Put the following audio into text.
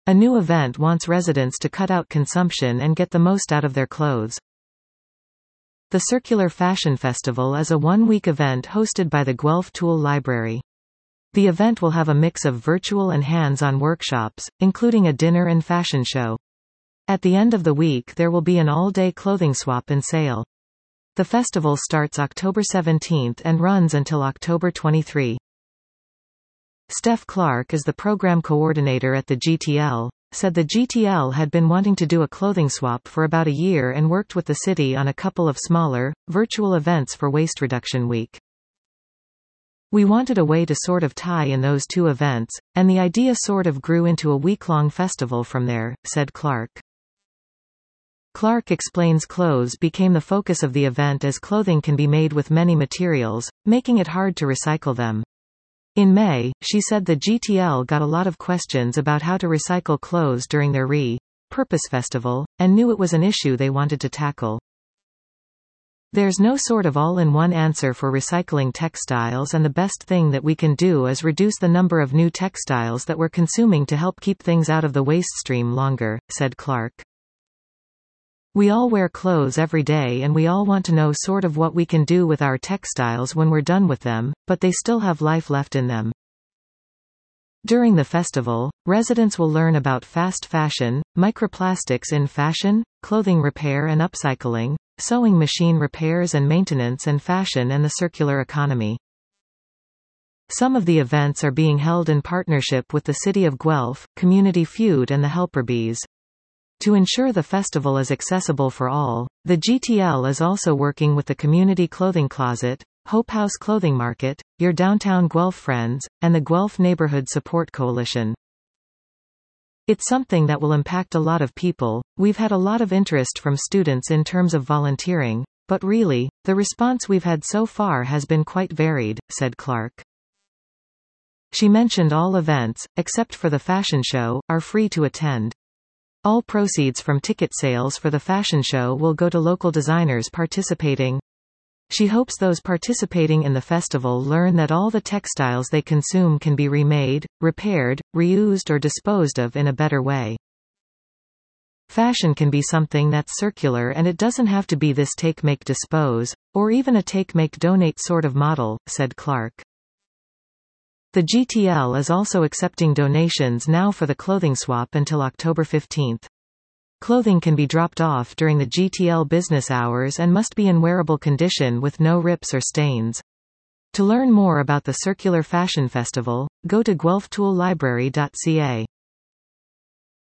A new event wants residents to cut out consumption and get the most out of their clothes. The Circular Fashion Festival is a one-week event hosted by the Guelph Tool Library. The event will have a mix of virtual and hands-on workshops, including a dinner and fashion show. At the end of the week there will be an all-day clothing swap and sale. The festival starts October 17 and runs until October 23. Steph Clark is the program coordinator at the GTL, said the GTL had been wanting to do a clothing swap for about a year and worked with the city on a couple of smaller, virtual events for Waste Reduction Week. We wanted a way to sort of tie in those two events, and the idea sort of grew into a week-long festival from there, said Clark. Clark explains clothes became the focus of the event as clothing can be made with many materials, making it hard to recycle them. In May, she said the GTL got a lot of questions about how to recycle clothes during their Re-Purpose Festival, and knew it was an issue they wanted to tackle. There's no sort of all-in-one answer for recycling textiles, and the best thing that we can do is reduce the number of new textiles that we're consuming to help keep things out of the waste stream longer, said Clark. We all wear clothes every day and we all want to know sort of what we can do with our textiles when we're done with them, but they still have life left in them. During the festival, residents will learn about fast fashion, microplastics in fashion, clothing repair and upcycling, sewing machine repairs and maintenance, and fashion and the circular economy. Some of the events are being held in partnership with the City of Guelph, Community Feud and the Helper Bees. To ensure the festival is accessible for all, the GTL is also working with the Community Clothing Closet, Hope House Clothing Market, Your Downtown Guelph Friends, and the Guelph Neighborhood Support Coalition. It's something that will impact a lot of people. We've had a lot of interest from students in terms of volunteering, but really, the response we've had so far has been quite varied, said Clark. She mentioned all events, except for the fashion show, are free to attend. All proceeds from ticket sales for the fashion show will go to local designers participating. She hopes those participating in the festival learn that all the textiles they consume can be remade, repaired, reused or disposed of in a better way. Fashion can be something that's circular, and it doesn't have to be this take-make-dispose, or even a take-make-donate sort of model, said Clark. The GTL is also accepting donations now for the clothing swap until October 15. Clothing can be dropped off during the GTL business hours and must be in wearable condition with no rips or stains. To learn more about the Circular Fashion Festival, go to guelphtoolllibrary.ca.